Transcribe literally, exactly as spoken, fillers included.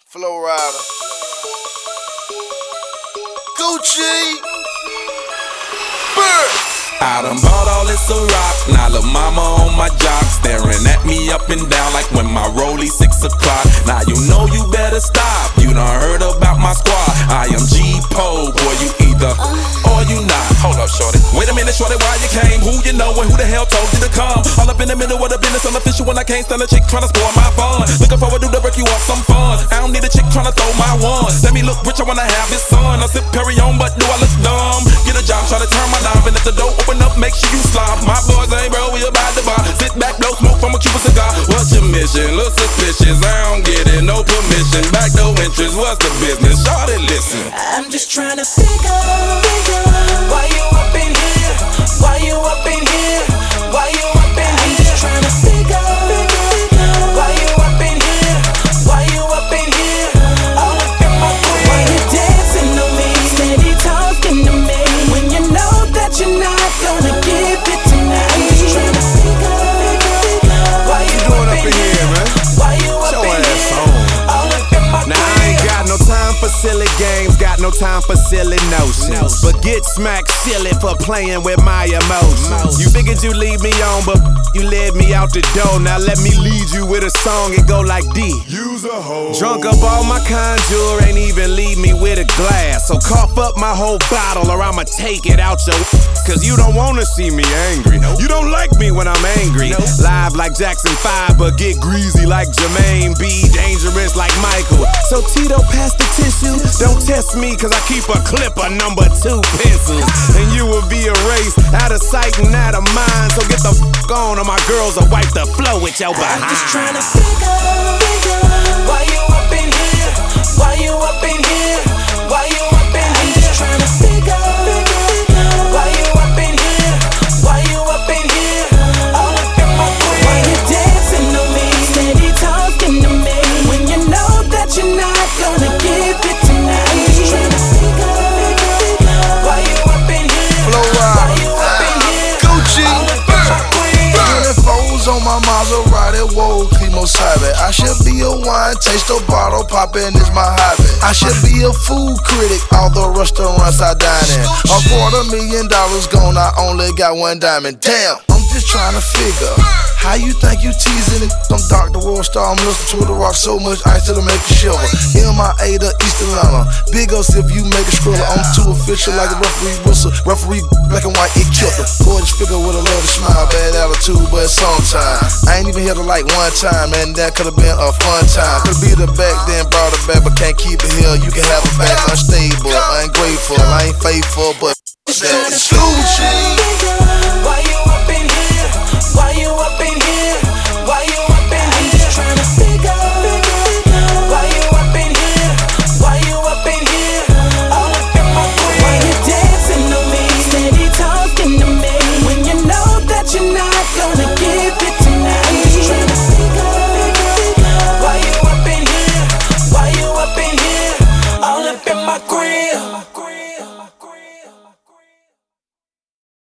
Flow Rider, Gucci, Bird. I done bought all this a rock, now lil' mama on my jock, staring at me up and down like when my rollie six o'clock. Now you know you better stop, you done heard about my squad. I am G-Po, boy you either or you not. Hold up shorty, wait a minute shorty, why you came? Who you know and who the hell told you to come? All up in the middle of the business, unofficial when I can't stand a chick tryna spoil my fun. Looking forward to the break you off some fun. I don't need a chick tryna throw my one. Let me look rich, I wanna have his son. I sip Perry on, but do I look dumb? Get a job, try to turn my knob, and if the door open up, make sure you slide. My boys ain't bro, we about to bar. Sit back, blow smoke from a Cuban cigar. What's your mission? Look suspicious, I don't get it, no permission. Back no interest, what's the business? Shawty, listen, I'm just tryna figure, figure why you up in here? Why you up in here? Why you up in here? I'm just tryna figure, figure why you up in here? Why you up in here? All up in my way. Why you dancing on me? Steady talking to me when you know that you're not gonna give it tonight. I'm just tryna figure, figure why you doing up in here, man? Why you up Show in ass here? on. All up in my Now I ain't got no time for silly games, got no time for silly notions. But get smacked silly for playing with my emotions. You figured you leave me on, but you led me out the door. Now let me lead you with a song and go like this. Use a hoe. Drunk up all my conjure, ain't even leave me with a glass. So cough up my whole bottle or I'ma take it out your. Cause you don't wanna see me angry. You don't like me when I'm angry. Live like Jackson five, but get greasy like Jermaine B. Dangerous like Michael. So Tito, pass the tissue. Don't test me, cause I keep a clip of number two pencils. And you will be erased, out of sight and out of mind. So get the f on, or my girls will wipe the flow with your behind. I'm just tryna figure, figure why you up in here? Why you up in here? Why you up in here? I'm just tryna figure, figure why you up in here? Why you up in here? All up in my way. Why you dancing on me? Steady talking to me when you know that you're not gonna give it tonight. I'm just tryna figure, figure why you up in here? Flow Why you Rider, up in here? Gucci, All up in my way. Foes on my Maserati, whoa, Climo Sabe. I should be a wine taster, bottle poppin' is my hobby. I should be a food critic, all the restaurants I dine in. A quarter million dollars gone, I only got one diamond. Damn, I'm just trying to figure how you think you teasing it. I'm Doctor Worldstar, I'm listening to the rock so much ice till I make you shiver. M I A to East Atlanta, big ups if you make a scroller. I'm too official like the referee whistle. Referee black and white, it killed her. Gorgeous figure with a love to smile, bad attitude, but sometimes I ain't even hit her like one time, man. That could've been a fun time. Could be the back, then brought her back, but can't keep it here. You can have her back unstable, ungrateful. I ain't faithful, but